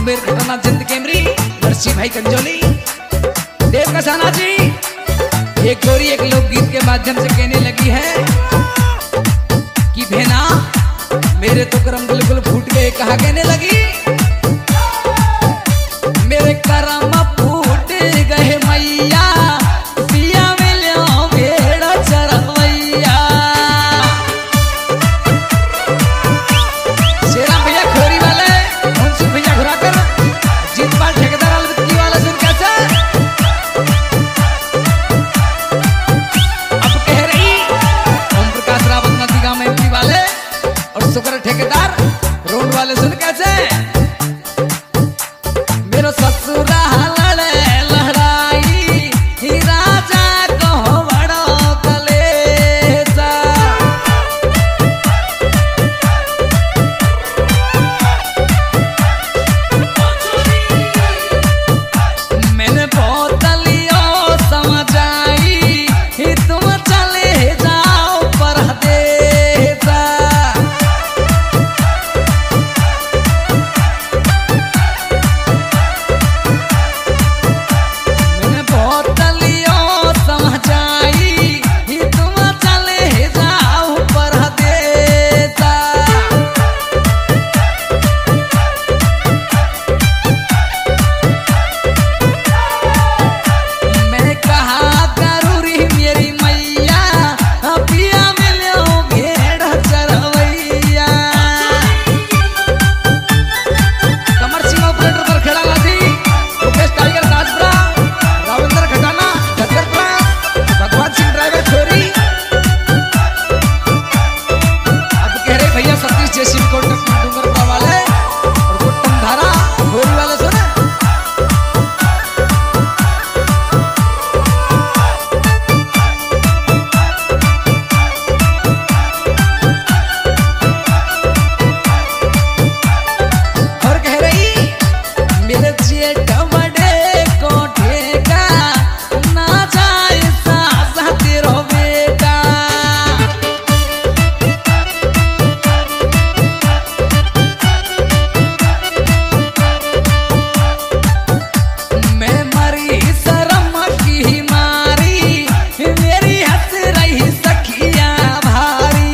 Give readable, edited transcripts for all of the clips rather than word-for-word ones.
सुमेर खटाना, जिंद केमरी, नरसी भाई कंजोली, देव कसाना जी। एक गोरी एक लोकगीत के माध्यम से कहने लगी है कि भेना मेरे तो करम बिल्कुल फूट गए। कहा कहने लगी, मेरे करम फूट गए मैया, पिया मिलो भेड़ चरवैया। शेरा भैया खोरी वाले, मुंशी भैया घुराकर, जीतपाल ठेकेदार अलवित्ती वाला सुन कैसे अब कह रही ओम प्रकाश रावत नदी गांव में एमपी वाले और शुक्र ठेकेदार रोड वाले सुन कैसे। मेरो ससुरा लड़े लहराई ही राजा को बड़ो कलेसा। मैंने बहुत लियो समझ आई ही तुम चले जाओ परदेसा। मैंने बहुत लियो समझ आई ही तुम चले जाओ परदेसा। मैं कहा जरूरी मेरी मैया, पिया मिलो भेड़ चरवैया। कमर सिंह ऑपरेटर पर खेड़ा लादी, मुकेश टाइगर राजपुरा, राविंदर खटाना जगरपुरा, भगवान सिंह ड्राइवर छोरी। अब कह रहे भैया सतीश जयसिंह कोटक डूंगरपुरा वाले और कुट्टम धारा खोरी वाले सुने। और कह रही मेरे जेठ बड़े कोठे का ना जाए सासा तेरो बेटा। मैं मरी शर्म की मारी, मेरी हंस रही सखिया भारी।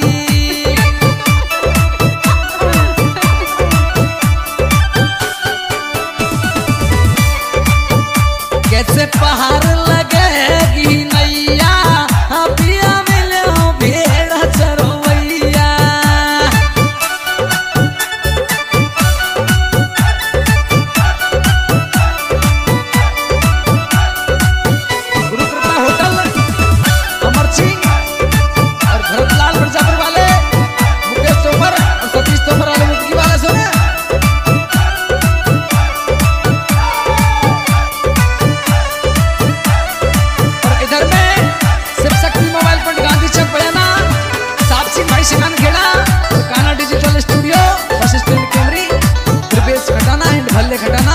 कैसे पहाड़ लगेगी नैया, पिया मिलो भेड़ चरवैया। गुरु कृपा होटल, अमर सिंह और भरतलाल मिर्जापुर वाले, मुकेश तोमर और सतीश तोमर वाले मुर्गी वाले सुने। और इधर में शिव शक्ति मोबाइल पॉइंट गांधी चौक बयाना, सात सिंह भाई Sikhan Kheda, Kana digital studio, bus stand Kaimri, Pravesh Khatana and bhalle Khatana.